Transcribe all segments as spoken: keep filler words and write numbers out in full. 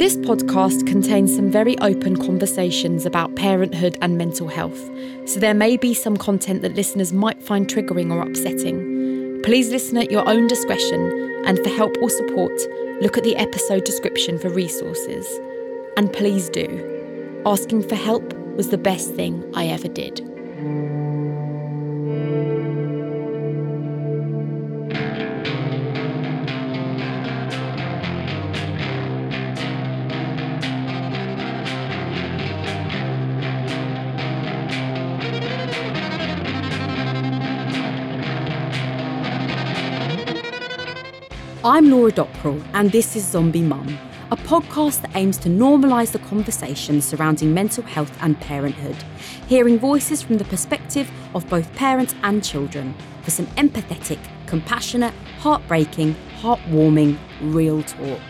This podcast contains some very open conversations about parenthood and mental health, so there may be some content that listeners might find triggering or upsetting. Please listen at your own discretion, and for help or support, look at the episode description for resources. And please do. Asking for help was the best thing I ever did. I'm Laura Dockrell, and this is Zombie Mum, a podcast that aims to normalise the conversation surrounding mental health and parenthood, hearing voices from the perspective of both parents and children for some empathetic, compassionate, heartbreaking, heartwarming, real talk.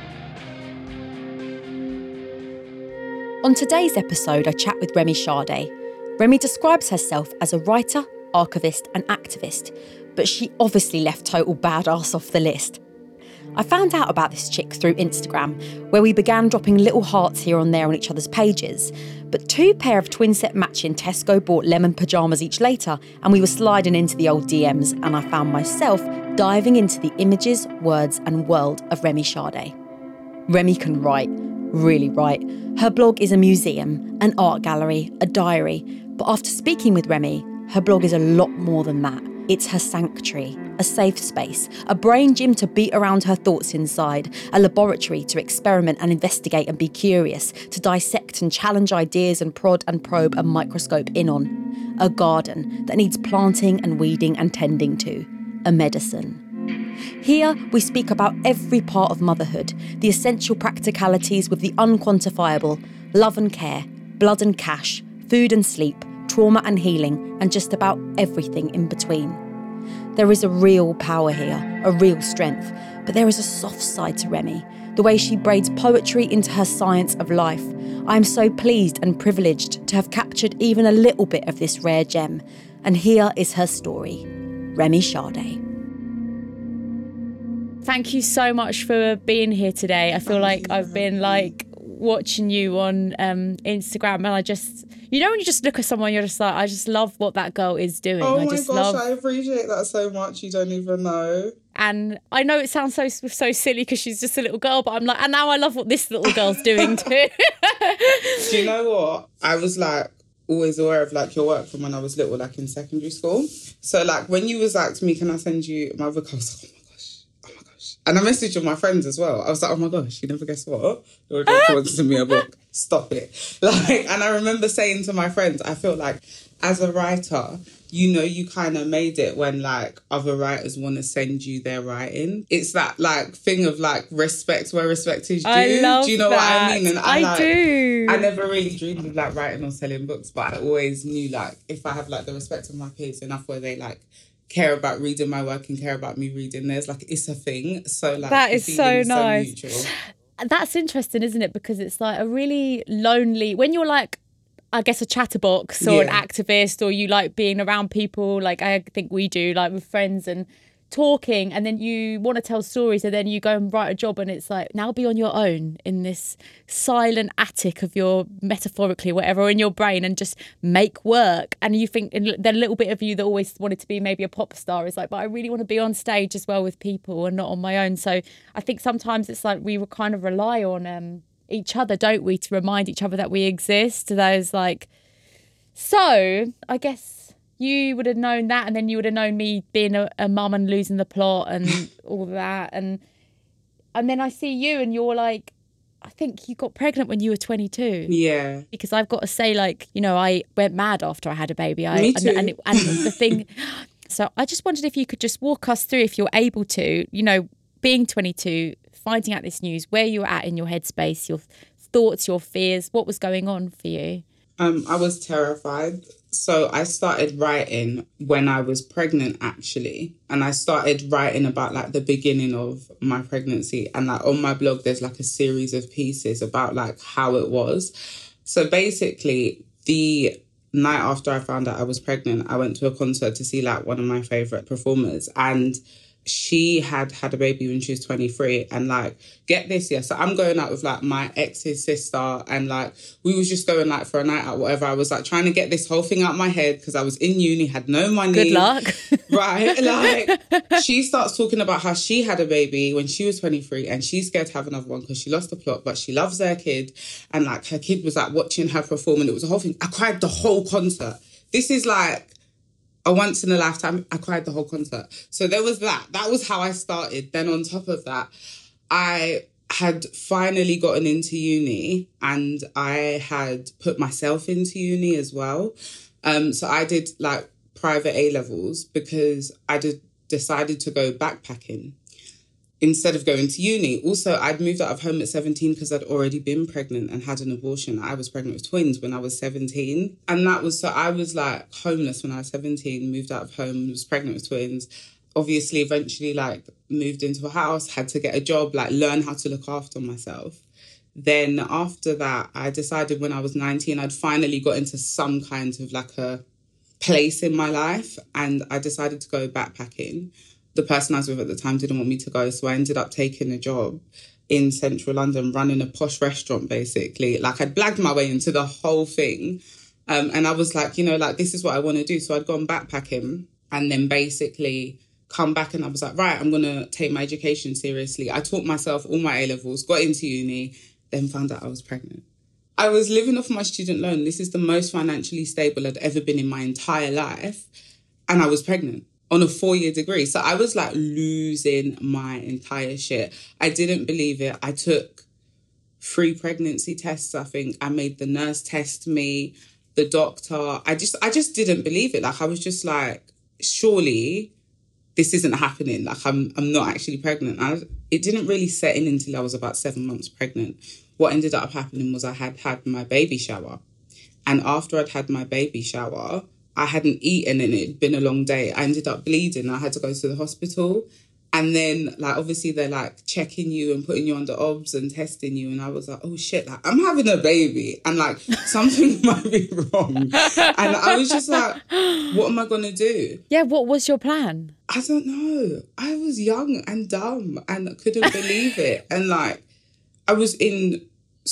On today's episode, I chat with Remi Sade. Remi describes herself as a writer, archivist and activist, but she obviously left total badass off the list. I found out about this chick through Instagram, where we began dropping little hearts here and there on each other's pages. But two pair of twin set matching Tesco bought lemon pyjamas each later, and we were sliding into the old D Ms, and I found myself diving into the images, words and world of Remi Sade. Remi can write, really write. Her blog is a museum, an art gallery, a diary. But after speaking with Remi, her blog is a lot more than that. It's her sanctuary, a safe space, a brain gym to beat around her thoughts inside, a laboratory to experiment and investigate and be curious, to dissect and challenge ideas and prod and probe and microscope in on. A garden that needs planting and weeding and tending to. A medicine. Here, we speak about every part of motherhood, the essential practicalities with the unquantifiable, love and care, blood and cash, food and sleep, trauma and healing, and just about everything in between. There is a real power here, a real strength, but there is a soft side to Remi, the way she braids poetry into her science of life. I am so pleased and privileged to have captured even a little bit of this rare gem, and here is her story. Remi Sade. Thank you so much for being here today. I feel like I've been like watching you on um, Instagram, and I just, you know, when you just look at someone, you're just like, I just love what that girl is doing. Oh I my just gosh, love... I appreciate that so much. You don't even know. And I know it sounds so so silly because she's just a little girl, but I'm like, and now I love what this little girl's doing too. Do you know what? I was like always aware of like your work from when I was little, like in secondary school. So like when you was like to me, can I send you my book? I was like, oh my gosh, oh my gosh. And I messaged all my friends as well. I was like, oh my gosh, you never guess what? Laura Dockrell wants to send me a book. Stop it. Like, and I remember saying to my friends, I feel like as a writer, you know, you kind of made it when like other writers want to send you their writing. It's that like thing of like respect where respect is due. I love do you know that. what I mean? And I, I like, do. I never really dreamed of like writing or selling books, but I always knew like if I have like the respect of my peers enough where they like care about reading my work and care about me reading theirs, like it's a thing. So like that is so nice. So that's interesting, isn't it? Because it's like a really lonely, when you're like, I guess a chatterbox or yeah. an activist, or you like being around people like I think we do, like with friends and talking, and then you want to tell stories, and then you go and write a job, and it's like, now be on your own in this silent attic of your, metaphorically, whatever, in your brain, and just make work. And you think, and the little bit of you that always wanted to be maybe a pop star is like, but I really want to be on stage as well with people and not on my own. So I think sometimes it's like we kind of rely on um each other, don't we, to remind each other that we exist. Those like, so I guess you would have known that, and then you would have known me being a, a mum and losing the plot and all that, and and then I see you and you're like, I think you got pregnant when you were twenty-two. Yeah. Because I've got to say, like, you know, I went mad after I had a baby. I, Me too. And, and, it, and the thing, so I just wondered if you could just walk us through, if you're able to, you know, being twenty-two, finding out this news, where you were at in your headspace, your thoughts, your fears, what was going on for you? Um, I was terrified. So I started writing when I was pregnant, actually. And I started writing about like the beginning of my pregnancy. And like on my blog, there's like a series of pieces about like how it was. So basically, the night after I found out I was pregnant, I went to a concert to see like one of my favourite performers. And she had had a baby when she was twenty-three, and like, get this, yeah, so I'm going out with like my ex's sister, and like we was just going like for a night out, whatever. I was like trying to get this whole thing out of my head because I was in uni, had no money. Good luck. Right? Like, she starts talking about how she had a baby when she was twenty-three and she's scared to have another one because she lost the plot, but she loves her kid, and like her kid was like watching her perform, and it was a whole thing. I cried the whole concert. This is like a once in a lifetime. I cried the whole concert. So there was that. That was how I started. Then on top of that, I had finally gotten into uni, and I had put myself into uni as well. Um, so I did like private A-levels because I did, decided to go backpacking instead of going to uni. Also, I'd moved out of home at seventeen because I'd already been pregnant and had an abortion. I was pregnant with twins when I was seventeen. And that was, so I was like homeless when I was seventeen, moved out of home, was pregnant with twins. Obviously, eventually like moved into a house, had to get a job, like learn how to look after myself. Then after that, I decided when I was nineteen, I'd finally got into some kind of like a place in my life, and I decided to go backpacking. The person I was with at the time didn't want me to go, so I ended up taking a job in central London, running a posh restaurant, basically. Like, I'd blagged my way into the whole thing. Um, and I was like, you know, like, this is what I want to do. So I'd gone backpacking and then basically come back, and I was like, right, I'm going to take my education seriously. I taught myself all my A-levels, got into uni, then found out I was pregnant. I was living off my student loan. This is the most financially stable I'd ever been in my entire life. And I was pregnant on a four-year degree. So I was like losing my entire shit. I didn't believe it. I took three pregnancy tests, I think. I made the nurse test me, the doctor. I just I just didn't believe it. Like, I was just like, surely this isn't happening. Like, I'm I'm not actually pregnant. I, it didn't really set in until I was about seven months pregnant. What ended up happening was I had had my baby shower. And after I'd had my baby shower, I hadn't eaten and it'd been a long day. I ended up bleeding. I had to go to the hospital. And then, like, obviously they're, like, checking you and putting you under obs and testing you. And I was like, oh, shit, like, I'm having a baby. And, like, something might be wrong. And I was just like, what am I going to do? Yeah, what was your plan? I don't know. I was young and dumb and couldn't believe it. And, like, I was in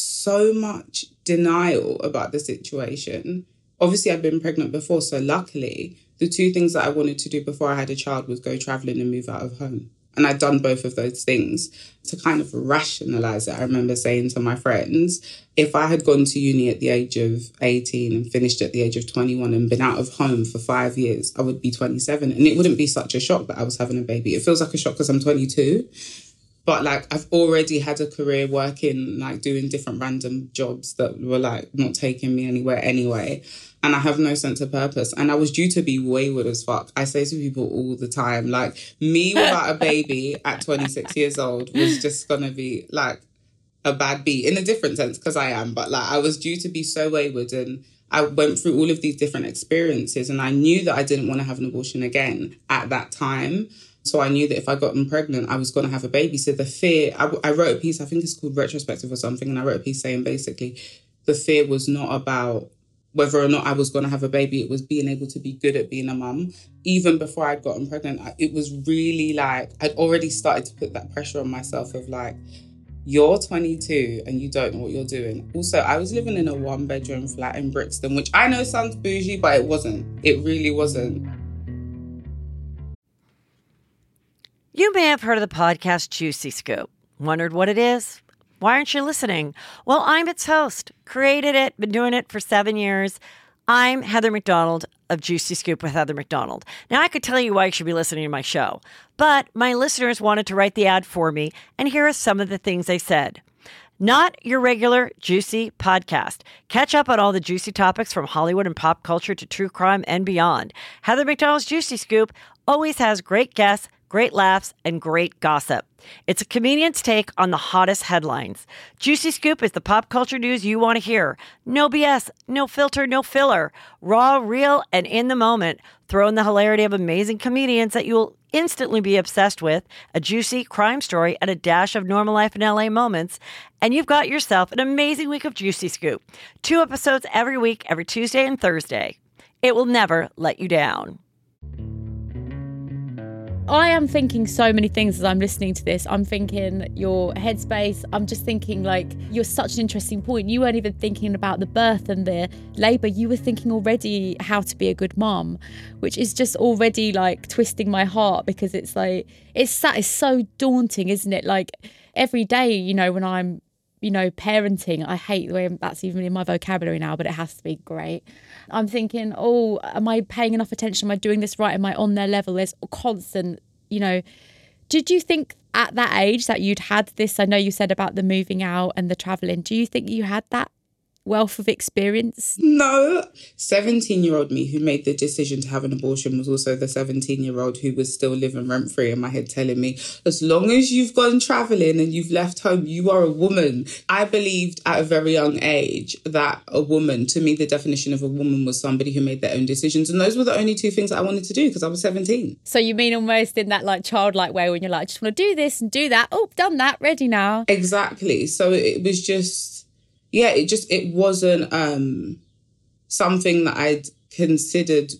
so much denial about the situation. Obviously, I'd been pregnant before, so luckily, the two things that I wanted to do before I had a child was go travelling and move out of home. And I'd done both of those things. To kind of rationalise it, I remember saying to my friends, if I had gone to uni at the age of eighteen and finished at the age of twenty-one and been out of home for five years, I would be twenty-seven. And it wouldn't be such a shock that I was having a baby. It feels like a shock because I'm twenty-two. But, like, I've already had a career working, like, doing different random jobs that were, like, not taking me anywhere anyway. And I have no sense of purpose. And I was due to be wayward as fuck. I say to people all the time, like, me without a baby at twenty-six years old was just going to be, like, a bad beat. In a different sense, because I am. But, like, I was due to be so wayward. And I went through all of these different experiences. And I knew that I didn't want to have an abortion again at that time. So I knew that if I got pregnant, I was going to have a baby. So the fear, I, I wrote a piece, I think it's called Retrospective or something, and I wrote a piece saying basically the fear was not about whether or not I was going to have a baby. It was being able to be good at being a mum. Even before I'd gotten pregnant, it was really like, I'd already started to put that pressure on myself of like, you're twenty-two and you don't know what you're doing. Also, I was living in a one bedroom flat in Brixton, which I know sounds bougie, but it wasn't. It really wasn't. You may have heard of the podcast Juicy Scoop. Wondered what it is? Why aren't you listening? Well, I'm its host. Created it, been doing it for seven years. I'm Heather McDonald of Juicy Scoop with Heather McDonald. Now, I could tell you why you should be listening to my show, but my listeners wanted to write the ad for me, and here are some of the things they said. Not your regular juicy podcast. Catch up on all the juicy topics from Hollywood and pop culture to true crime and beyond. Heather McDonald's Juicy Scoop always has great guests, great laughs, and great gossip. It's a comedian's take on the hottest headlines. Juicy Scoop is the pop culture news you want to hear. No B S, no filter, no filler. Raw, real, and in the moment. Throw in the hilarity of amazing comedians that you'll instantly be obsessed with, a juicy crime story, and a dash of normal life in L A moments, and you've got yourself an amazing week of Juicy Scoop. Two episodes every week, every Tuesday and Thursday. It will never let you down. I am thinking so many things as I'm listening to this. I'm thinking your headspace. I'm just thinking like you're such an interesting point. You weren't even thinking about the birth and the labour. You were thinking already how to be a good mum, which is just already like twisting my heart, because it's like, it's that is so daunting, isn't it? Like every day, you know, when I'm, you know, parenting, I hate the way that's even in my vocabulary now, but it has to be great. I'm thinking, oh, am I paying enough attention? Am I doing this right? Am I on their level? There's constant, you know. Did you think at that age that you'd had this? I know you said about the moving out and the travelling. Do you think you had that wealth of experience? No. seventeen-year-old me who made the decision to have an abortion was also the seventeen-year-old who was still living rent-free in my head telling me, as long as you've gone travelling and you've left home, you are a woman. I believed at a very young age that a woman, to me, the definition of a woman was somebody who made their own decisions. And those were the only two things that I wanted to do because I was seventeen. So you mean almost in that like childlike way when you're like, I just want to do this and do that. Oh, done that, ready now. Exactly. So it was just... Yeah, it just, it wasn't um, something that I'd considered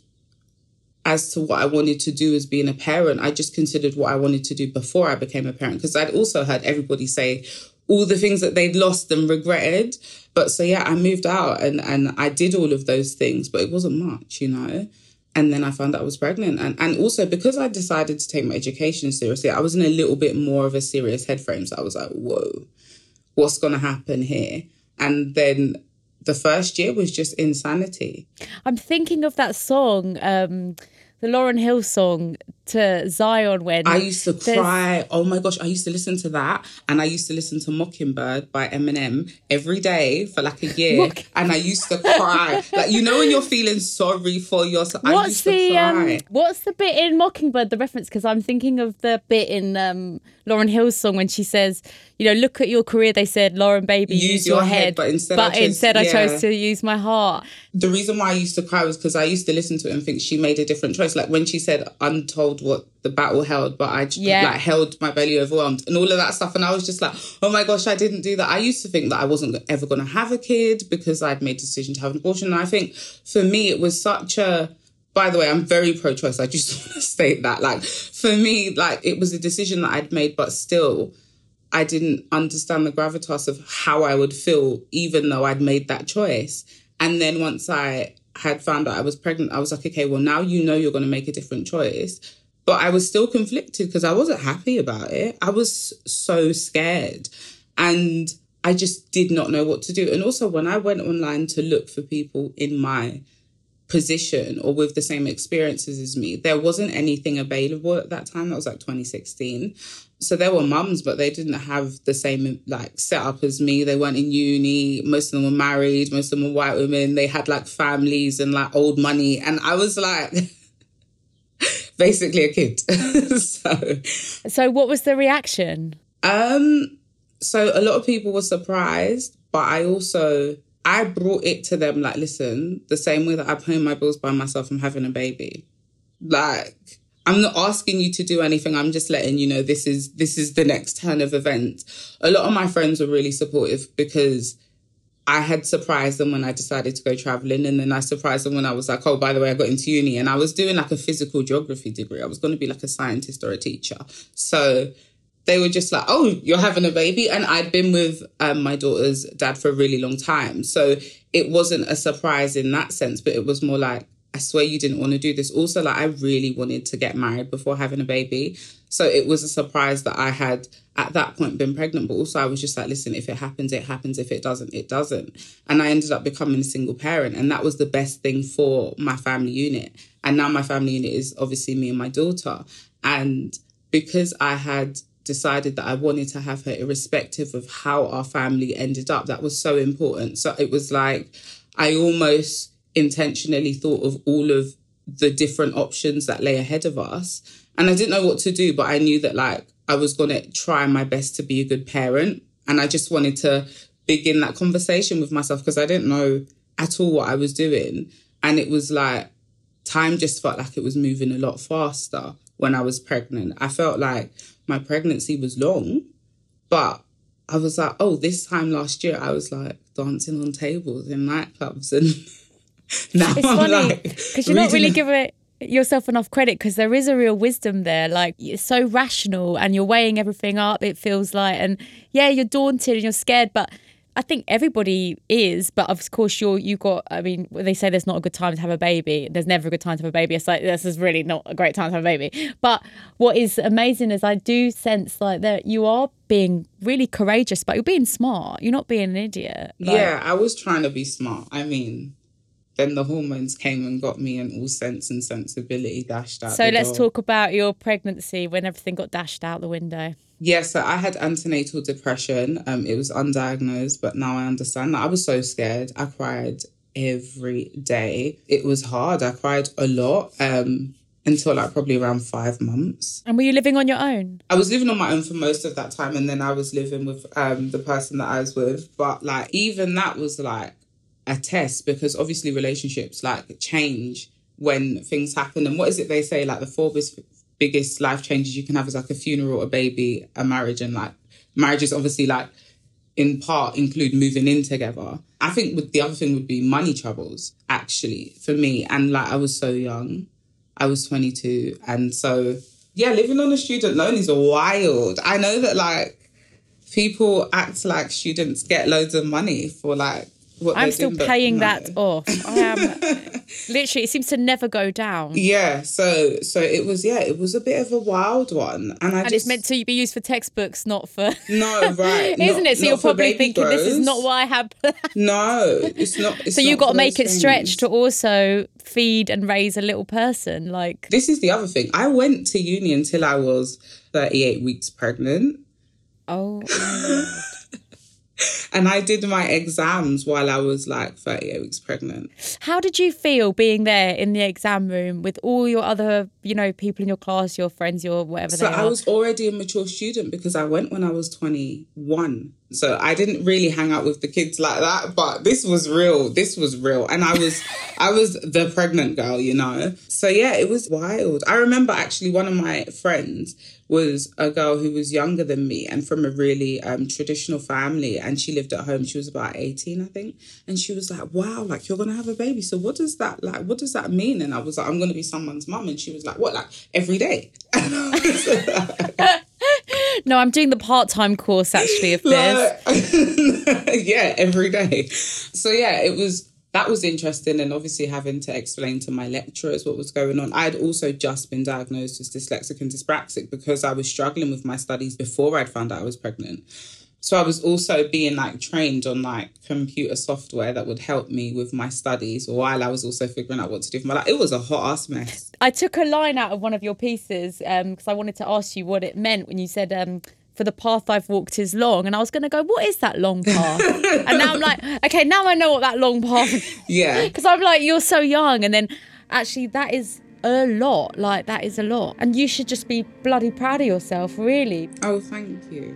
as to what I wanted to do as being a parent. I just considered what I wanted to do before I became a parent, because I'd also heard everybody say all the things that they'd lost and regretted. But so, yeah, I moved out and, and I did all of those things, but it wasn't much, you know. And then I found out I was pregnant. And, and also because I decided to take my education seriously, I was in a little bit more of a serious head frame. So I was like, whoa, what's going to happen here? And then the first year was just insanity. I'm thinking of that song, um, the Lauryn Hill song, to Zion, when... I used to cry. Oh my gosh, I used to listen to that. And I used to listen to Mockingbird by Eminem every day for like a year. Mock- and I used to cry. Like, you know when you're feeling sorry for yourself? I what's used to the, cry. Um, what's the bit in Mockingbird, the reference? Because I'm thinking of the bit in um, Lauryn Hill's song when she says, you know, look at your career. They said, Lauren, baby, use, use your, your head, head. But instead, but I, chose, instead yeah. I chose to use my heart. The reason why I used to cry was because I used to listen to it and think she made a different choice. Like when she said, untold what the battle held, but I just yeah. like held my belly overwhelmed and all of that stuff. And I was just like, oh my gosh, I didn't do that. I used to think that I wasn't ever going to have a kid because I'd made a decision to have an abortion. And I think for me, it was such a, by the way, I'm very pro-choice. I just want to state that. Like for me, like it was a decision that I'd made, but still I didn't understand the gravitas of how I would feel, even though I'd made that choice. And then once I had found out I was pregnant, I was like, okay, well, now you know you're going to make a different choice. But I was still conflicted because I wasn't happy about it. I was so scared and I just did not know what to do. And also when I went online to look for people in my position or with the same experiences as me, there wasn't anything available at that time. That was like twenty sixteen. So there were mums, but they didn't have the same like setup as me. They weren't in uni. Most of them were married. Most of them were white women. They had like families and like old money. And I was like... basically a kid. so so what was the reaction? Um, so a lot of people were surprised, but I also, I brought it to them like, listen, the same way that I pay my bills by myself, I'm having a baby. Like, I'm not asking you to do anything. I'm just letting you know this is this is the next turn of events. A lot of my friends were really supportive because I had surprised them when I decided to go travelling, and then I surprised them when I was like, oh, by the way, I got into uni and I was doing like a physical geography degree. I was going to be like a scientist or a teacher. So they were just like, oh, you're having a baby? And I'd been with um, my daughter's dad for a really long time. So it wasn't a surprise in that sense, but it was more like, I swear you didn't want to do this. Also, like I really wanted to get married before having a baby. So it was a surprise that I had at that point been pregnant. But also I was just like, listen, if it happens, it happens. If it doesn't, it doesn't. And I ended up becoming a single parent. And that was the best thing for my family unit. And now my family unit is obviously me and my daughter. And because I had decided that I wanted to have her irrespective of how our family ended up, that was so important. So it was like, I almost intentionally thought of all of the different options that lay ahead of us. And I didn't know what to do, but I knew that like I was going to try my best to be a good parent. And I just wanted to begin that conversation with myself because I didn't know at all what I was doing. And it was like, time just felt like it was moving a lot faster when I was pregnant. I felt like my pregnancy was long, but I was like, oh, this time last year, I was like dancing on tables in nightclubs and... Now it's I'm funny like, because you're not really giving it yourself enough credit because there is a real wisdom there. Like, it's so rational and you're weighing everything up, it feels like. And yeah, you're daunted and you're scared, but I think everybody is. But of course, you're, you got, I mean, they say there's not a good time to have a baby. There's never a good time to have a baby. It's like, this is really not a great time to have a baby. But what is amazing is I do sense like that you are being really courageous, but you're being smart. You're not being an idiot. Like, yeah, I was trying to be smart. I mean... Then the hormones came and got me, and all sense and sensibility dashed out. So the let's door. talk about your pregnancy when everything got dashed out the window. Yeah, so I had antenatal depression. Um, it was undiagnosed, but now I understand. I was so scared. I cried every day. It was hard. I cried a lot um, until like probably around five months. And were you living on your own? I was living on my own for most of that time, and then I was living with um, the person that I was with. But like even that was like a test, because obviously relationships like change when things happen. And what is it they say, like the four biggest, biggest life changes you can have is like a funeral, a baby, a marriage. And like marriages obviously like in part include moving in together. I think with the other thing would be money troubles actually for me. And like I was so young, I was twenty-two, and so yeah, living on a student loan is wild. I know that like people act like students get loads of money for like what I'm they still do, paying no. that off. I am literally, it seems to never go down. Yeah, so so it was, yeah, it was a bit of a wild one. And I And just, it's meant to be used for textbooks, not for... No, right. Isn't not, it? So not you're for probably baby thinking, this is grows. not what I have planned. No, it's not. It's So you've not got to for make those it stretch things. to also feed and raise a little person. Like, This is the other thing. I went to uni until I was thirty-eight weeks pregnant. oh, my God. And I did my exams while I was like thirty-eight weeks pregnant. How did you feel being there in the exam room with all your other, you know, people in your class, your friends, your whatever So they are? I was already a mature student because I went when I was twenty-one. So I didn't really hang out with the kids like that, but this was real. This was real. And I was I was the pregnant girl, you know. So yeah, it was wild. I remember actually one of my friends was a girl who was younger than me and from a really um, traditional family. And she lived at home. She was about eighteen, I think. And she was like, wow, like you're going to have a baby. So what does that like, what does that mean? And I was like, I'm going to be someone's mum. And she was like, what, like every day? And I was like, No, I'm doing the part-time course actually of this. Like, yeah, every day. So yeah, it was, that was interesting, and obviously having to explain to my lecturers what was going on. I'd also just been diagnosed as dyslexic and dyspraxic because I was struggling with my studies before I'd found out I was pregnant. So I was also being like trained on like computer software that would help me with my studies while I was also figuring out what to do for my life. It was a hot ass mess. I took a line out of one of your pieces because I wanted to ask you what it meant when you said, um, for the path I've walked is long. And I was going to go, what is that long path? And now I'm like, okay, now I know what that long path is. Yeah. Because I'm like, you're so young. And then actually that is a lot. Like, that is a lot. And you should just be bloody proud of yourself, really. Oh, thank you.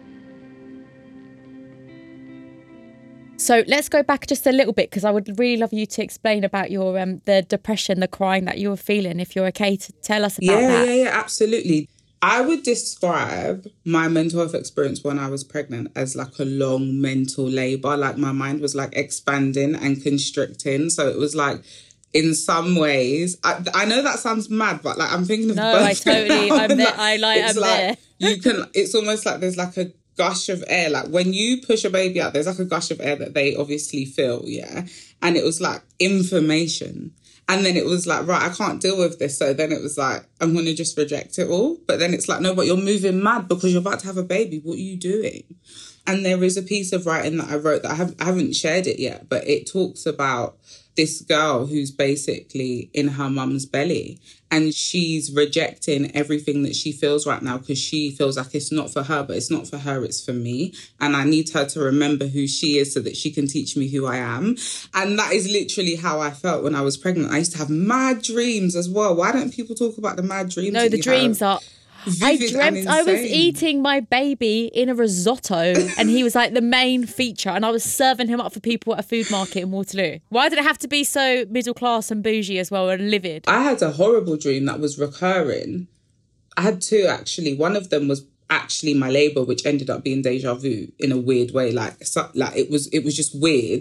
So let's go back just a little bit because I would really love you to explain about your um, the depression, the crying that you were feeling, if you're okay to tell us about yeah, that. Yeah, yeah, absolutely. I would describe my mental health experience when I was pregnant as like a long mental labour. Like my mind was like expanding and constricting. So it was like, in some ways, I, I know that sounds mad, but like I'm thinking of No, both. I totally, I'm there. I like, it's I'm like, there. You can, it's almost like there's like a gush of air. Like when you push a baby out, there's like a gush of air that they obviously feel, yeah? And it was like information. And then it was like, right, I can't deal with this. So then it was like, I'm going to just reject it all. But then it's like, no, but you're moving mad because you're about to have a baby. What are you doing? And there is a piece of writing that I wrote that I, have, I haven't shared it yet, but it talks about this girl who's basically in her mum's belly and she's rejecting everything that she feels right now because she feels like it's not for her, but it's not for her, it's for me. And I need her to remember who she is so that she can teach me who I am. And that is literally how I felt when I was pregnant. I used to have mad dreams as well. Why don't people talk about the mad dreams? No, that the you dreams have? are... I Vivid dreamt and I was insane. eating my baby in a risotto and he was like the main feature and I was serving him up for people at a food market in Waterloo. Why did it have to be so middle class and bougie as well and livid? I had a horrible dream that was recurring. I had two actually. One of them was actually my labour, which ended up being deja vu in a weird way. Like, so, like it was, it was just weird.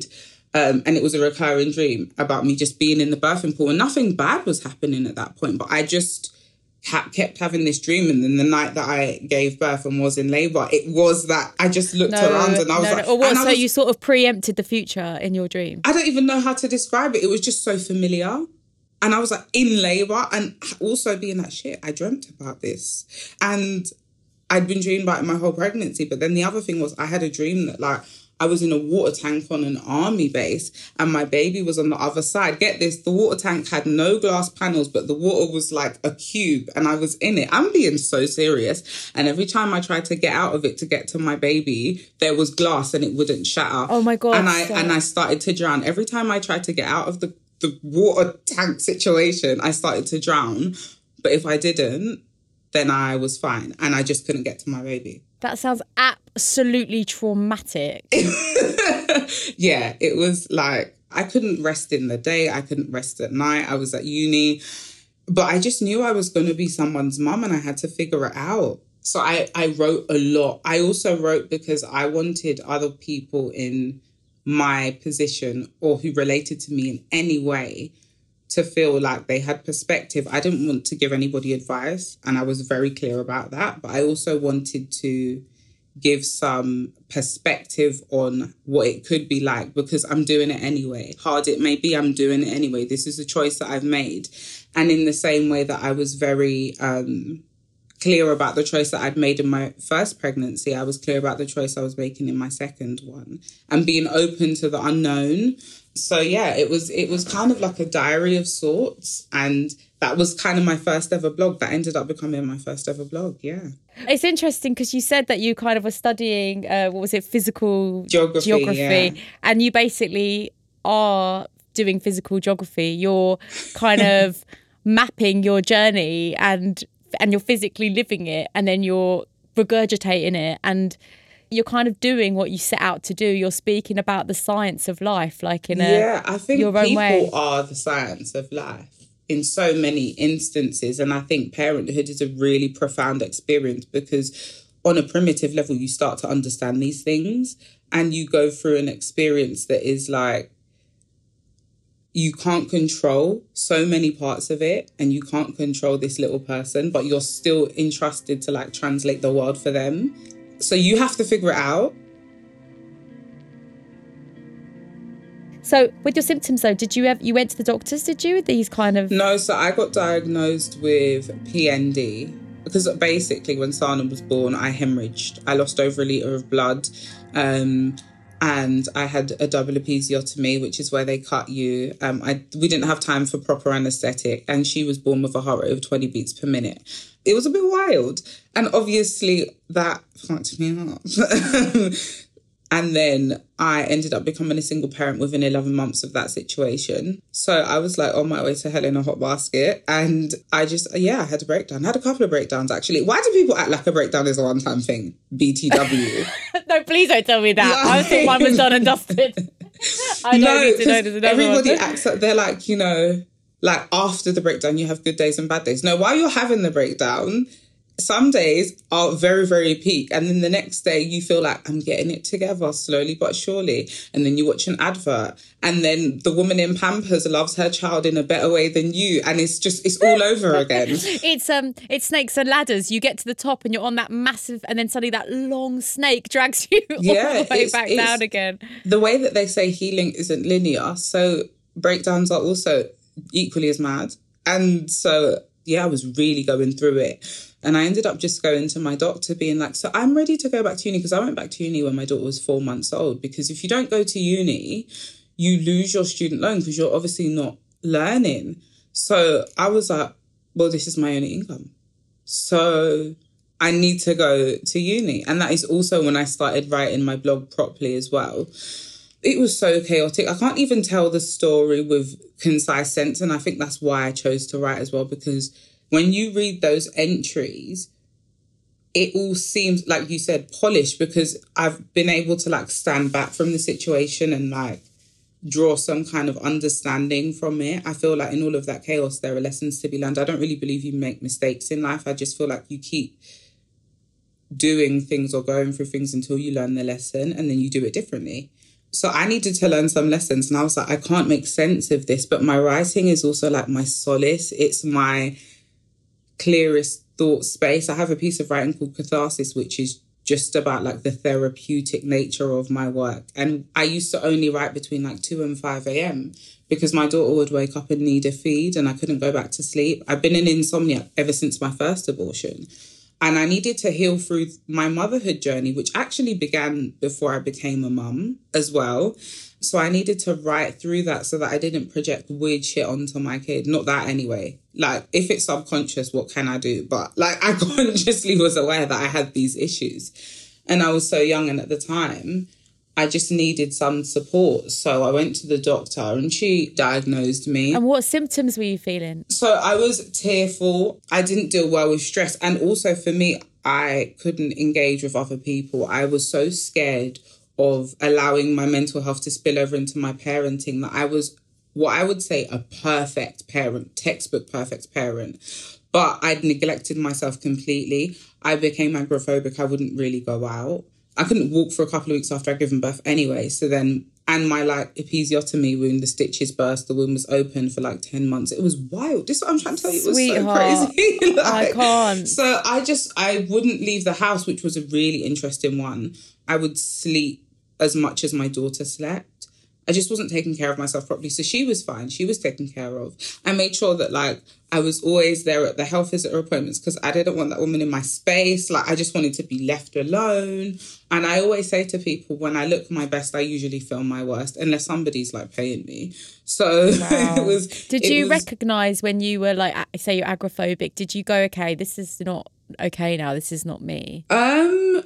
Um, and it was a recurring dream about me just being in the birthing pool, and nothing bad was happening at that point. But I just ha- kept having this dream. And then the night that I gave birth and was in labour, it was that I just looked No, around and I was no, like... no. Or what, and I so was- you sort of preempted the future in your dream? I don't even know how to describe it. It was just so familiar. And I was like in labour and also being like, shit, I dreamt about this. And I'd been dreaming about it my whole pregnancy. But then the other thing was I had a dream that like I was in a water tank on an army base and my baby was on the other side. Get this, the water tank had no glass panels, but the water was like a cube and I was in it. I'm being so serious. And every time I tried to get out of it to get to my baby, there was glass and it wouldn't shatter. Oh my God. And I so- and I started to drown. Every time I tried to get out of the, the water tank situation, I started to drown. But if I didn't, then I was fine. And I just couldn't get to my baby. That sounds absolutely traumatic. Yeah, it was like, I couldn't rest in the day. I couldn't rest at night. I was at uni. But I just knew I was going to be someone's mum and I had to figure it out. So I, I wrote a lot. I also wrote because I wanted other people in my position or who related to me in any way to feel like they had perspective. I didn't want to give anybody advice, and I was very clear about that. But I also wanted to give some perspective on what it could be like, because I'm doing it anyway. Hard it may be, I'm doing it anyway. This is a choice that I've made. And in the same way that I was very um, clear about the choice that I'd made in my first pregnancy, I was clear about the choice I was making in my second one, and being open to the unknown. So yeah, it was it was kind of like a diary of sorts, and that was kind of my first ever blog. That ended up becoming my first ever blog. Yeah, it's interesting because you said that you kind of were studying uh, what was it, physical Geography, geography, yeah. and you basically are doing physical geography. You're kind of mapping your journey, and and you're physically living it, and then you're regurgitating it, and you're kind of doing what you set out to do. You're speaking about the science of life, like in a yeah. I think your own people way. are the science of life in so many instances, and I think parenthood is a really profound experience because on a primitive level, you start to understand these things, and you go through an experience that is like, you can't control so many parts of it, and you can't control this little person, but you're still entrusted to like translate the world for them. So you have to figure it out. So with your symptoms though, did you have, you went to the doctors, did you? These kind of... No, so I got diagnosed with P N D because basically when Sana was born, I hemorrhaged. I lost over a litre of blood. Um, and I had a double episiotomy, which is where they cut you. Um, I we didn't have time for proper anaesthetic, and she was born with a heart rate of twenty beats per minute. It was a bit wild. And obviously that fucked me up. And then I ended up becoming a single parent within eleven months of that situation. So I was like on my way to hell in a hot basket. And I just, yeah, I had a breakdown. I had a couple of breakdowns, actually. Why do people act like a breakdown is a one-time thing? B T W. No, please don't tell me that. I thought mine was done and dusted. I don't no, need to know 'cause there's another everybody one. acts like they're like, you know, like after the breakdown, you have good days and bad days. No, while you're having the breakdown, some days are very, very peak. And then the next day you feel like, I'm getting it together slowly but surely. And then you watch an advert. And then the woman in Pampers loves her child in a better way than you. And it's just, it's all over again. It's um, it's snakes and ladders. You get to the top and you're on that massive, and then suddenly that long snake drags you Yeah, all the way it's- back it's- down again. The way that they say healing isn't linear. So breakdowns are also equally as mad. And so, yeah, I was really going through it. And I ended up just going to my doctor being like, so I'm ready to go back to uni, because I went back to uni when my daughter was four months old. Because if you don't go to uni, you lose your student loan because you're obviously not learning. So I was like, well, this is my only income. So I need to go to uni. And that is also when I started writing my blog properly as well. It was so chaotic. I can't even tell the story with concise sense. And I think that's why I chose to write as well, because when you read those entries, it all seems, like you said, polished, because I've been able to like stand back from the situation and like draw some kind of understanding from it. I feel like in all of that chaos, there are lessons to be learned. I don't really believe you make mistakes in life. I just feel like you keep doing things or going through things until you learn the lesson, and then you do it differently. So I needed to learn some lessons, and I was like, I can't make sense of this. But my writing is also like my solace. It's my clearest thought space. I have a piece of writing called Catharsis, which is just about like the therapeutic nature of my work. And I used to only write between like two and five a.m. because my daughter would wake up and need a feed and I couldn't go back to sleep. I've been in insomnia ever since my first abortion. And I needed to heal through my motherhood journey, which actually began before I became a mum as well. So I needed to write through that so that I didn't project weird shit onto my kid. Not that anyway. Like, if it's subconscious, what can I do? But like, I consciously was aware that I had these issues. And I was so young, and at the time, I just needed some support. So I went to the doctor and she diagnosed me. And what symptoms were you feeling? So I was tearful. I didn't deal well with stress. And also for me, I couldn't engage with other people. I was so scared of allowing my mental health to spill over into my parenting that I was what I would say a perfect parent, textbook perfect parent. But I'd neglected myself completely. I became agoraphobic. I wouldn't really go out. I couldn't walk for a couple of weeks after I'd given birth anyway. So then, and my like episiotomy wound, the stitches burst, the wound was open for like ten months. It was wild. This is what I'm trying to tell you. It was Sweetheart, so crazy. like, I can't. So I just, I wouldn't leave the house, which was a really interesting one. I would sleep as much as my daughter slept. I just wasn't taking care of myself properly. So she was fine. She was taken care of. I made sure that like I was always there at the health visitor appointments because I didn't want that woman in my space. Like I just wanted to be left alone. And I always say to people, when I look my best, I usually feel my worst unless somebody's like paying me. So Wow. it was. Did it you was, recognise when you were like, say you're agoraphobic, did you go, okay, this is not okay now, this is not me? Um,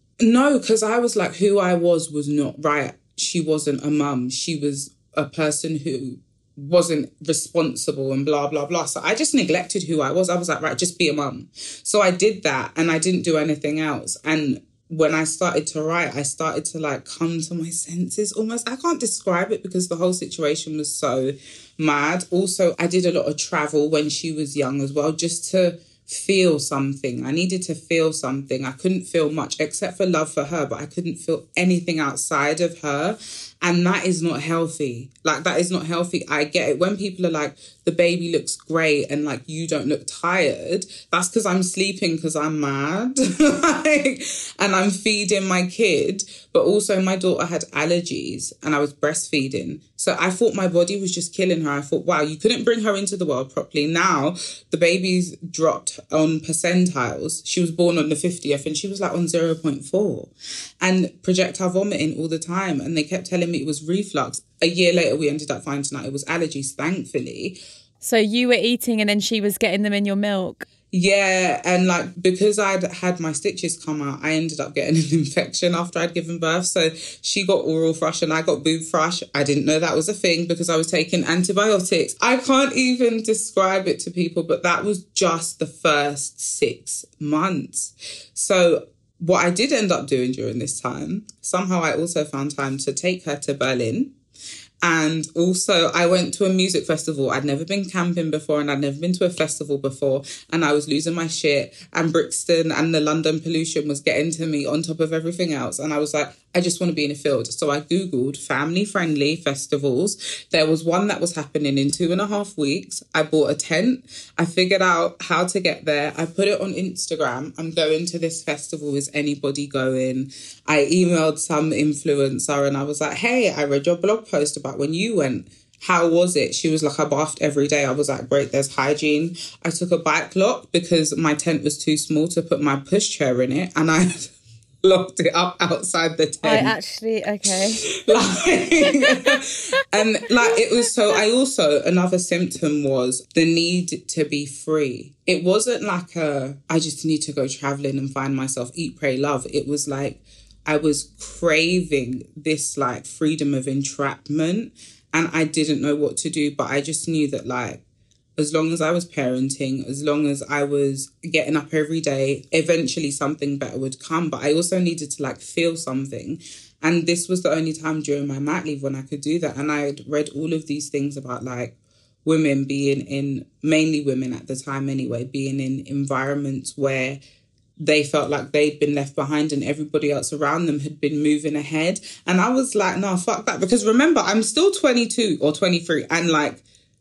no, because I was like, who I was was not right. She wasn't a mum. She was a person who wasn't responsible and blah, blah, blah. So I just neglected who I was. I was like, right, just be a mum. So I did that and I didn't do anything else. And when I started to write, I started to like come to my senses almost. I can't describe it because the whole situation was so mad. Also, I did a lot of travel when she was young as well, just to feel something. I needed to feel something. I couldn't feel much except for love for her, but I couldn't feel anything outside of her. And that is not healthy. Like, that is not healthy. I get it. When people are like, the baby looks great and like, you don't look tired, that's because I'm sleeping because I'm mad. like, and I'm feeding my kid. But also my daughter had allergies and I was breastfeeding. So I thought my body was just killing her. I thought, wow, you couldn't bring her into the world properly. Now the baby's dropped on percentiles. She was born on the fiftieth and she was like on zero point four and projectile vomiting all the time. And they kept telling me it was reflux. A year later, we ended up finding out it was allergies, thankfully. So you were eating and then she was getting them in your milk? Yeah, and like because I'd had my stitches come out, I ended up getting an infection after I'd given birth. So she got oral thrush and I got boob thrush. I didn't know that was a thing because I was taking antibiotics. I can't even describe it to people, but that was just the first six months. So what I did end up doing during this time, somehow I also found time to take her to Berlin. And also I went to a music festival. I'd never been camping before and I'd never been to a festival before. And I was losing my shit and Brixton and the London pollution was getting to me on top of everything else. And I was like, I just want to be in a field. So I Googled family-friendly festivals. There was one that was happening in two and a half weeks. I bought a tent. I figured out how to get there. I put it on Instagram. I'm going to this festival. Is anybody going? I emailed some influencer and I was like, hey, I read your blog post about when you went. How was it? She was like, I bathed every day. I was like, great, there's hygiene. I took a bike lock because my tent was too small to put my pushchair in it. And I locked it up outside the tent. I actually, okay. like, and like, it was so, I also, another symptom was the need to be free. It wasn't like a, I just need to go traveling and find myself, eat, pray, love. It was like, I was craving this like freedom of entrapment and I didn't know what to do, but I just knew that like, as long as I was parenting, as long as I was getting up every day, eventually something better would come. But I also needed to like feel something. And this was the only time during my mat leave when I could do that. And I had read all of these things about like women being in, mainly women at the time anyway, being in environments where they felt like they'd been left behind and everybody else around them had been moving ahead. And I was like, no, fuck that. Because remember, I'm still twenty-two or twenty-three. And like,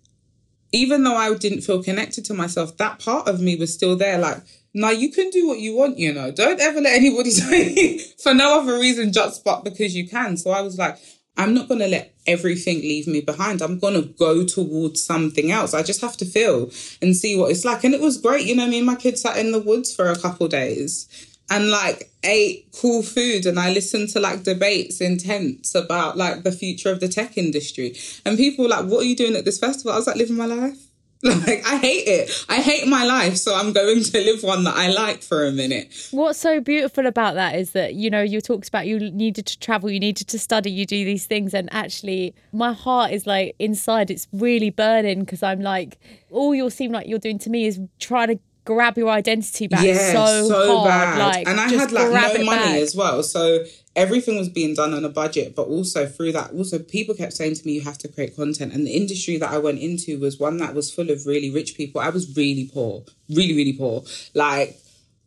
even though I didn't feel connected to myself, that part of me was still there. Like, no, you can do what you want, you know. Don't ever let anybody tell you for no other reason just but because you can. So I was like, I'm not going to let everything leave me behind. I'm going to go towards something else. I just have to feel and see what it's like. And it was great. You know, me and my kids sat in the woods for a couple of days and like ate cool food. And I listened to like debates in tents about like the future of the tech industry. And people were like, what are you doing at this festival? I was like, living my life. Like, I hate it. I hate my life. So I'm going to live one that I like for a minute. What's so beautiful about that is that, you know, you talked about you needed to travel, you needed to study, you do these things. And actually, my heart is like inside, it's really burning because I'm like, all you seem like you're doing to me is trying to grab your identity back. Yeah, so, so hard. bad. Like, and I just had like grab no it money back. as well. So everything was being done on a budget, but also through that, also people kept saying to me, you have to create content. And the industry that I went into was one that was full of really rich people. I was really poor, really, really poor. Like,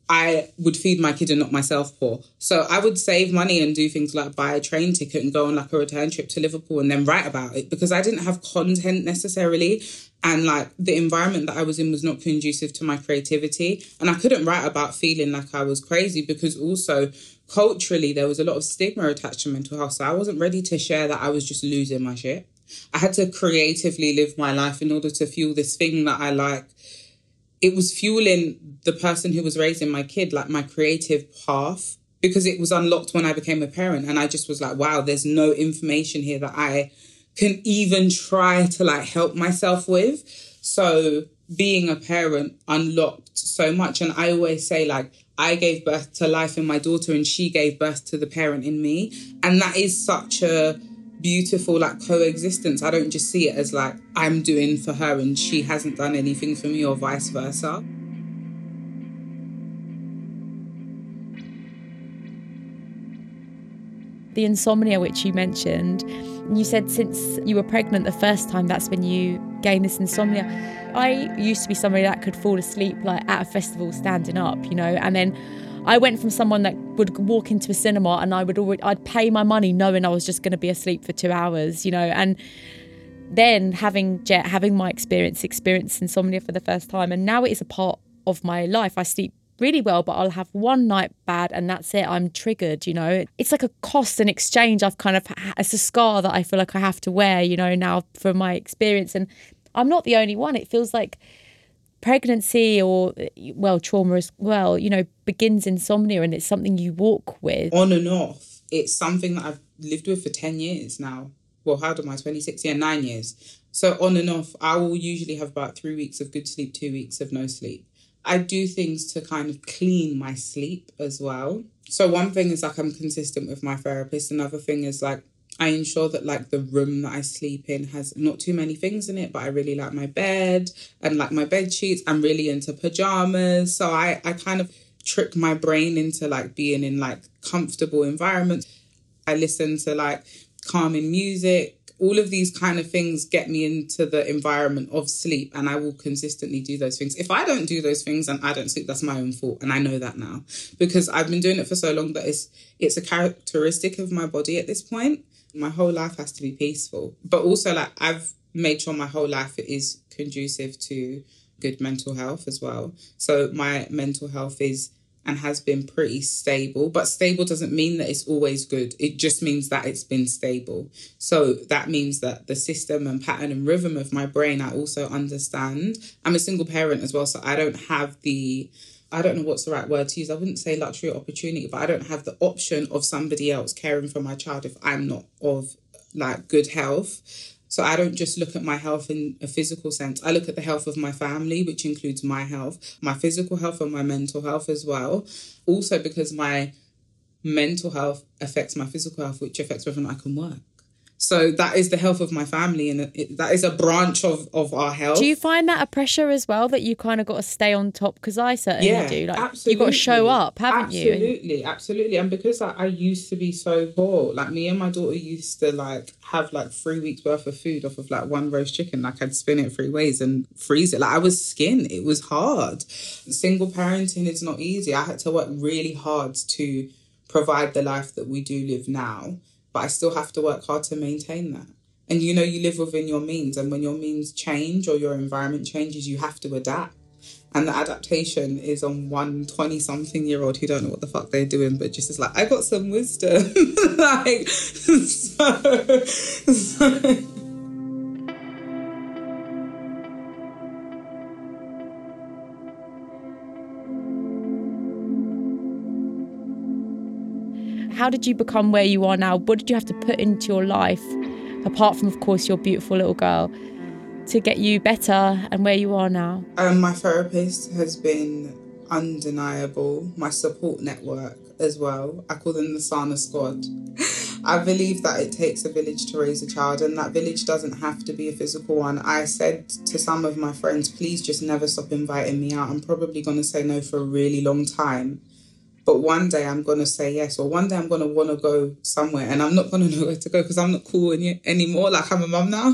I would feed my kid and not myself poor. So I would save money and do things like buy a train ticket and go on like a return trip to Liverpool and then write about it because I didn't have content necessarily. And like the environment that I was in was not conducive to my creativity. And I couldn't write about feeling like I was crazy because also culturally there was a lot of stigma attached to mental health. So I wasn't ready to share that I was just losing my shit. I had to creatively live my life in order to fuel this thing that I like. It was fueling the person who was raising my kid, like my creative path, because it was unlocked when I became a parent. And I just was like, wow, there's no information here that I can even try to like help myself with. So being a parent unlocked so much. And I always say like, I gave birth to life in my daughter and she gave birth to the parent in me. And that is such a beautiful like coexistence. I don't just see it as like I'm doing for her and she hasn't done anything for me or vice versa. The insomnia which you mentioned, you said since you were pregnant the first time, that's when you gained this insomnia. I used to be somebody that could fall asleep like at a festival standing up, you know, and then I went from someone that would walk into a cinema and I would already, I'd pay my money knowing I was just going to be asleep for two hours, you know, and then having Jet, having my experience, experience insomnia for the first time. And now it is a part of my life. I sleep really well, but I'll have one night bad and that's it. I'm triggered, you know. It's like a cost and exchange. I've kind of, it's a scar that I feel like I have to wear, you know, now for my experience. And I'm not the only one. It feels like pregnancy or, well, trauma as well, you know, begins insomnia and it's something you walk with. On and off. It's something that I've lived with for ten years now. Well, how old am I? twenty-six? Yeah, nine years. So on and off, I will usually have about three weeks of good sleep, two weeks of no sleep. I do things to kind of clean my sleep as well. So one thing is like I'm consistent with my therapist. Another thing is like I ensure that like the room that I sleep in has not too many things in it, but I really like my bed and like my bed sheets. I'm really into pajamas. So I, I kind of trick my brain into like being in like comfortable environments. I listen to like calming music. All of these kind of things get me into the environment of sleep and I will consistently do those things. If I don't do those things and I don't sleep, that's my own fault. And I know that now because I've been doing it for so long that it's, it's a characteristic of my body at this point. My whole life has to be peaceful. But also like I've made sure my whole life is conducive to good mental health as well. So my mental health is and has been pretty stable, but stable doesn't mean that it's always good. It just means that it's been stable. So that means that the system and pattern and rhythm of my brain, I also understand. I'm a single parent as well, so I don't have the, I don't know what's the right word to use. I wouldn't say luxury or opportunity, but I don't have the option of somebody else caring for my child if I'm not of like good health. So I don't just look at my health in a physical sense. I look at the health of my family, which includes my health, my physical health and my mental health as well. Also because my mental health affects my physical health, which affects whether or not I can work. So that is the health of my family, and it, that is a branch of, of our health. Do you find that a pressure as well, that you kind of got to stay on top? Because I certainly yeah, do. Like, absolutely. you've got to show up, haven't absolutely, you? Absolutely, absolutely. And because like, I used to be so poor, like me and my daughter used to like have like three weeks worth of food off of like one roast chicken. Like I'd spin it three ways and freeze it. Like I was skin. It was hard. Single parenting is not easy. I had to work really hard to provide the life that we do live now, but I still have to work hard to maintain that. And you know, you live within your means, and when your means change or your environment changes, you have to adapt. And the adaptation is on one twenty-something-year-old who don't know what the fuck they're doing, but just is like, I got some wisdom. like, so... so How did you become where you are now? What did you have to put into your life, apart from, of course, your beautiful little girl, to get you better and where you are now? Um, my therapist has been undeniable. My support network as well. I call them the Sana Squad. I believe that it takes a village to raise a child, and that village doesn't have to be a physical one. I said to some of my friends, please just never stop inviting me out. I'm probably going to say no for a really long time. But one day I'm going to say yes, or one day I'm going to want to go somewhere, and I'm not going to know where to go because I'm not cool any- anymore. Like, I'm a mum now.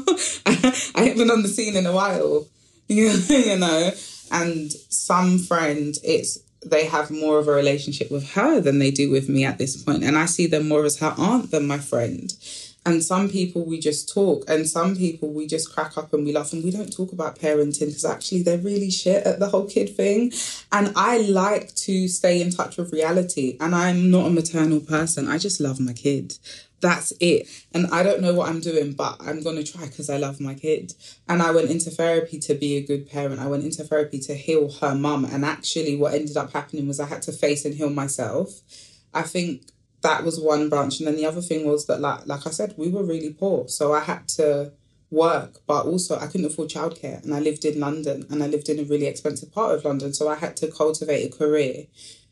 I haven't been on the scene in a while, you know. And some friend, it's they have more of a relationship with her than they do with me at this point. And I see them more as her aunt than my friend. And some people we just talk, and some people we just crack up and we laugh, and we don't talk about parenting because actually they're really shit at the whole kid thing. And I like to stay in touch with reality, and I'm not a maternal person. I just love my kid. That's it. And I don't know what I'm doing, but I'm going to try because I love my kid. And I went into therapy to be a good parent. I went into therapy to heal her mum. And actually what ended up happening was I had to face and heal myself. I think that was one branch. And then the other thing was that, like, like I said, we were really poor. So I had to work, but also I couldn't afford childcare. And I lived in London, and I lived in a really expensive part of London. So I had to cultivate a career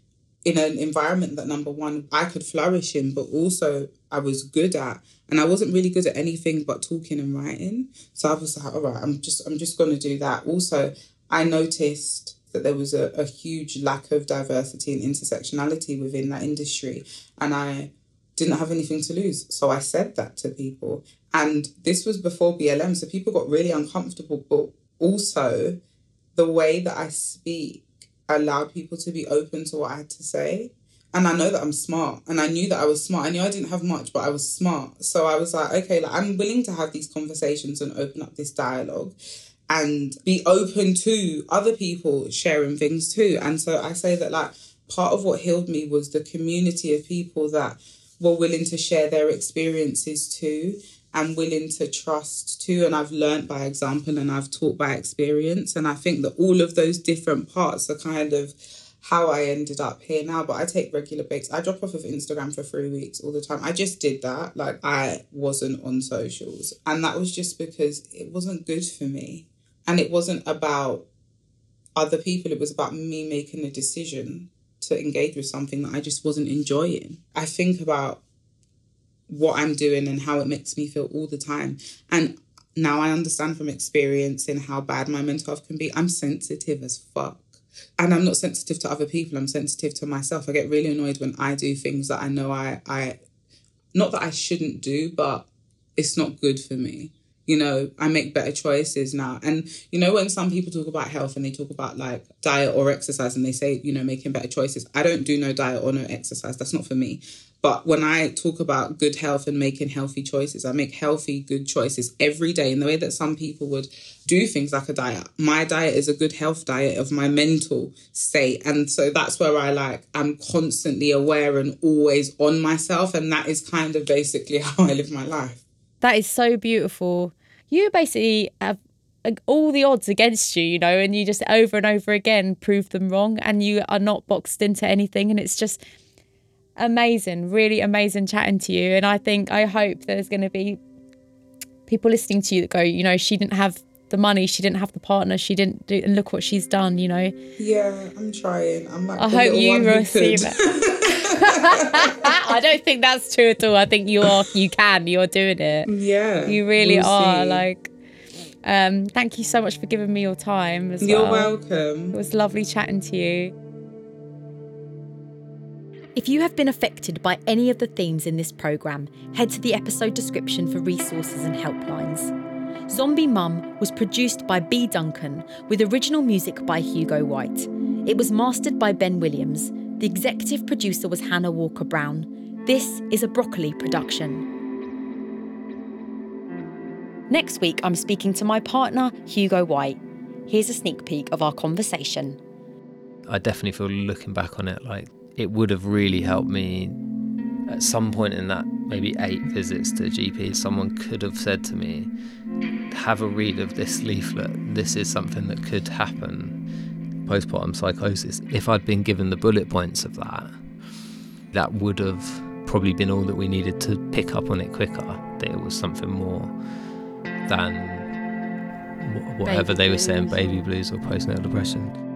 in an environment that, number one, I could flourish in, but also I was good at. And I wasn't really good at anything but talking and writing. So I was like, all right, I'm just, I'm just going to do that. Also, I noticed that there was a, a huge lack of diversity and intersectionality within that industry. And I didn't have anything to lose. So I said that to people. And this was before B L M. So people got really uncomfortable. But also the way that I speak allowed people to be open to what I had to say. And I know that I'm smart. And I knew that I was smart. I knew I didn't have much, but I was smart. So I was like, okay, like, I'm willing to have these conversations and open up this dialogue and be open to other people sharing things too. And so I say that, like, part of what healed me was the community of people that were willing to share their experiences too, and willing to trust too. And I've learned by example, and I've taught by experience. And I think that all of those different parts are kind of how I ended up here now. But I take regular breaks. I drop off of Instagram for three weeks all the time. I just did that. Like, I wasn't on socials. And that was just because it wasn't good for me. And it wasn't about other people. It was about me making a decision to engage with something that I just wasn't enjoying. I think about what I'm doing and how it makes me feel all the time. And now I understand from experience in how bad my mental health can be. I'm sensitive as fuck. And I'm not sensitive to other people. I'm sensitive to myself. I get really annoyed when I do things that I know I, I not that I shouldn't do, but it's not good for me. You know, I make better choices now. And, you know, when some people talk about health and they talk about like diet or exercise and they say, you know, making better choices, I don't do no diet or no exercise. That's not for me. But when I talk about good health and making healthy choices, I make healthy, good choices every day in the way that some people would do things like a diet. My diet is a good health diet of my mental state. And so that's where I like, I'm constantly aware and always on myself. And that is kind of basically how I live my life. That is so beautiful. You basically have all the odds against you, you know, and you just over and over again prove them wrong, and you are not boxed into anything. And it's just amazing, really amazing chatting to you. And I think, I hope there's going to be people listening to you that go, you know, she didn't have the money, she didn't have the partner, she didn't do, and look what she's done, you know. Yeah, I'm trying. I'm like, I hope you receive it. I don't think that's true at all. I think you are, you can, you're doing it. Yeah. You really we'll are. see. Like, um, thank you so much for giving me your time as You're well. welcome. It was lovely chatting to you. If you have been affected by any of the themes in this programme, head to the episode description for resources and helplines. Zombie Mum was produced by B. Duncan with original music by Hugo White. It was mastered by Ben Williams. The executive producer was Hannah Walker-Brown. This is a Broccoli production. Next week, I'm speaking to my partner, Hugo White. Here's a sneak peek of our conversation. I definitely feel, looking back on it, like it would have really helped me at some point in that maybe eight visits to G P. Someone could have said to me, have a read of this leaflet. This is something that could happen, postpartum psychosis. If I'd been given the bullet points of that, that would have probably been all that we needed to pick up on it quicker, that it was something more than whatever Baby they were blues. saying, baby blues or postnatal depression.